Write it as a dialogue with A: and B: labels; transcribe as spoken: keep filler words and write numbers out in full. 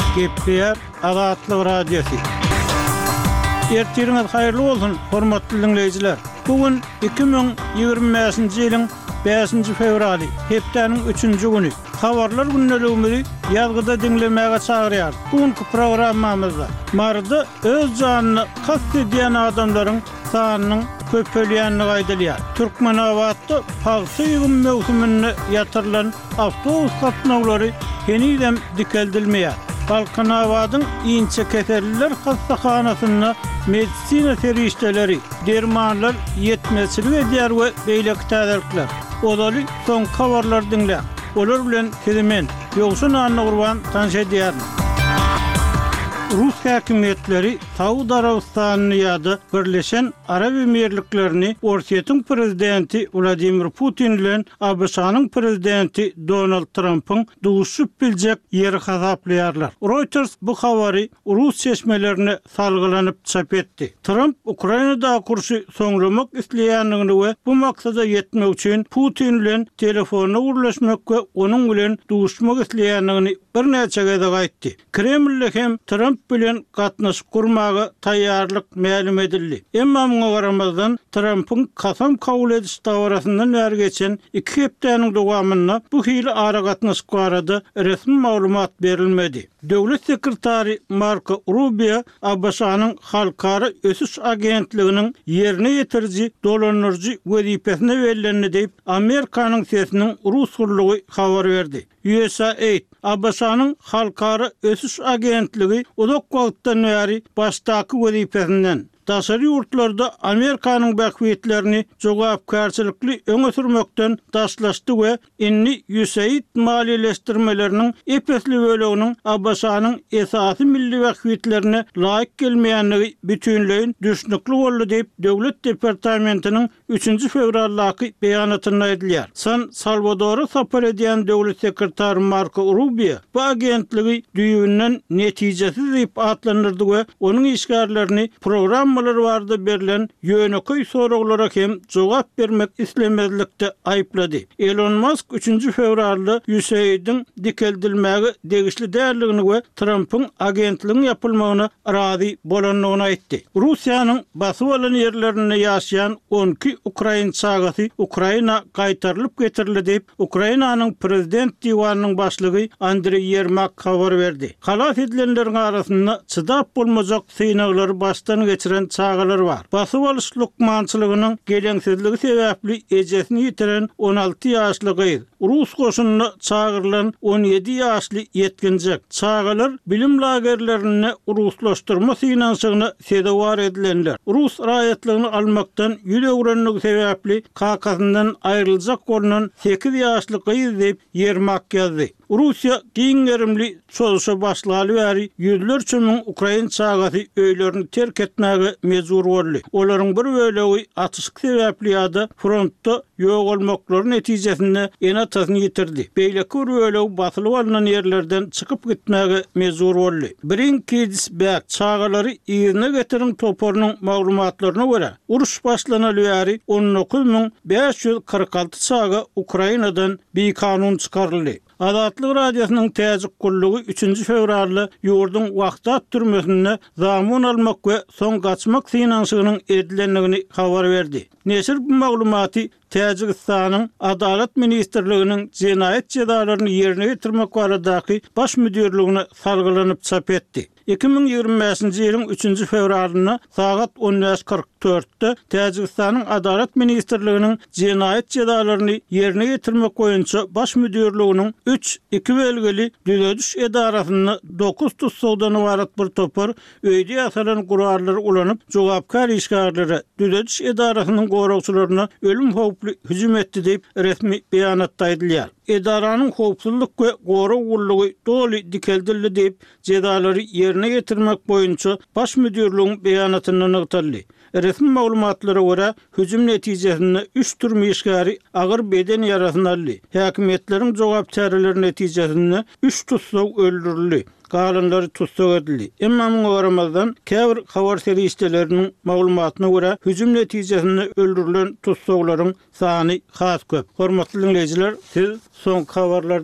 A: Gepler Azatlyk Radiosu. Ertiriniz hayırlı olsun, hormatly dinleyijiler. Bugün iki bin ýygrimiňji ýylyň beşinji fevraly, hepdeniň üçünji güni. Habarlar günneligimizi ýazgyda dinlemäge çagyrýar. Bugünkü programmamyzda marda öz janyny kast edýän adamlaryň sanynyň köpelýänini gaýdalýar. Türkmenawatda pagsy ýygyn mewsumyny ýatyrylan awtobus gatnawlary henüýdem dikeldilmeýär. Balkanawadyň iňçe keserliler hastahanasyna medisina serişdeleri, dermanlar yetmezçilik edýär we beýleki täzelikler. Olary soň habarlar dinlä. Olar bilen kezemen ýogşun anna gurban tanşa edýär. Rus häkimetleri Saudi Arabistanyny ýa-da Birleşen Arab Emirliklerini Orsiýetiň prezidenti Vladimir Putin bilen A B S-nyň prezidenti Donald Trump'yň duguşup biljek ýeri hasaplaýarlar. Reuters bu habary Rus çeşmelerini salgylanyp çap etdi. Trump Ukrainada kurşy soňlamak isleýänligini we bu maksada ýetmek üçin Putin bilen telefonna gurlaşmak we onuň bilen duguşmak isleýänligini bir neçe gede gaýtdy. Kreml hem Trump bilen gatnaşyp gurmagy taýýarlyk ma'lum edildi. Emma muňa garamazdan Trump'yň kasam kabul ediş dawarasyndan näre geçen iki hepdeniň dowamyna bu hili ara gatnaşyp barada resmi maglumat berilmedi. Döwlet sekretary Marco Rubio A B S-nyň halkara ösüş agentliginiň ýerine ýetirji dolanyrjy wezipesine berilýänini diýip Amerikanyň sesiniň Rus gurlugy habar berdi. U S A I D A B S-nyň halkara ösüş agentligi uzak wagtdan bäri başdaky wezipesinden daşary ýurtlarda Amerikanyň bähwetlerini jogapkarçylykly öňe sürmekden daşlaşdy we inni U S A I D maliýeleşdirmeleriniň epesli böleginiň A B S-nyň esasy milli bähwetlerine laýyk gelmeýänligi bütünleýin düşnükli boldy diýip Döwlet Departamentiniň üçünji fevraldaky beýanatynda edilýär. San Salvador'a sapar edýän döwlet sekretary Marco Rubio bu agentligi düýünden netijesiz diýip atlanyrdy we onuň işgärlerini program barda berilen ýöneköy soraglara hem jogap bermek islemezlikde aýplady. Elon Musk üçünji fevralda U S A I D-iň dikeldilmäge degişli därligini we Trump'yň agentligiň ýapylmagyna razy bolanlygyny aýtdy. Russiýanyň basyp alan ýerlerinde ýaşaýan on iki Ukrain çagasy Ukraina gaýtarylyp getirildi diýip Ukrainanyň prezident diýwanynyň başlygy Andrey Yermak habar berdi. Halas edilenleriň arasynda çydap bolmajak synaglary başdan geçiren çağalar var. Basyp alyş lukmançylygynyň geleňsizligi sebäpli ejesini ýitiren on alty ýaşly gyz Rus goşunyna çağırılan on ýedi ýaşly ýetkinjek çağalar bilim lagerlerine ruslaşdyrma synanşygyna sebäp edilenler. Rus raýatlygyny almakdan ýüregrenligi sebäpli kakasyndan aýryljak bolunan sekiz ýaşly gyz diýip Yermak ýazdy. Russiýa giňerimli çoluşa başlaly bäri ýüzlerçe miň Ukrain çagasy öýlerini terk etmäge mejbur boldy. Olaryň bir bölegi atyşyk sebäpli ýa-da frontda ýok bolmaklaryň netijesinde enatasyny ýitirdi. Beýleki bir bölegi basylyp alynan ýerlerden çykyp gitmäge mejbur boldy. Brinkensberg çagalary ýerine getiriň toporunyň maglumatlaryna görä uruş başlanaly bäri on dokuz miň beş ýüz kırk alty çaga Ukrainadan bir kanun çykaryldy. Azatlyk Radiosynyň täzik gullugy üçünji fevralda ýurdun wagtat türmesine zamun almak we soň gaçmak synanşygynyň edilenligini habar berdi. Neşir bu maglumaty Täjikistanyň Adalet Ministrliginiň jinayet jazalaryny ýerine ýetirmek baradaky baş müdürligine salgylanyp çap etdi. iki bin ýygrimi beşinji ýylyň üçünji fevralyna saat on beş kırk dörtde Täjikistanyň Adalet Ministrliginiň jinayet jazalaryny ýerine ýetirmek boýunça baş müdürliginiň üç iki belgeli düzediş edarasyny dokuz tutsagdan ibaret bir topar öýde ýasalan gurallar ulanyp jogapkar işgärlere düzediş edarasynyň goragçylaryna ölüm howply hüjüm etdi diýip resmi beýanatda edilýär. Edaranyň howpsuzlyk we gorag gullugy doly dikeldildi diýip jazalary ýerine ýetirmek boýunça baş müdürligiň beýanatyndan ýatyly. Resmi maglumatlara görä hüjüm netijesinde üç türlü işgäri agyr beden ýarasyny aldy. Häkimetleriň jogap çäreleri netijesinde üç tutsag öldürildi. Galanlary tutsak edildi. Emma muňa garamazdan käbir habar serişdeleriniň maglumatyna görä hüjüm netijesinde öldürilen tutsaklaryň sany has köp. Hormatly dinleyijiler, siz soň habarlar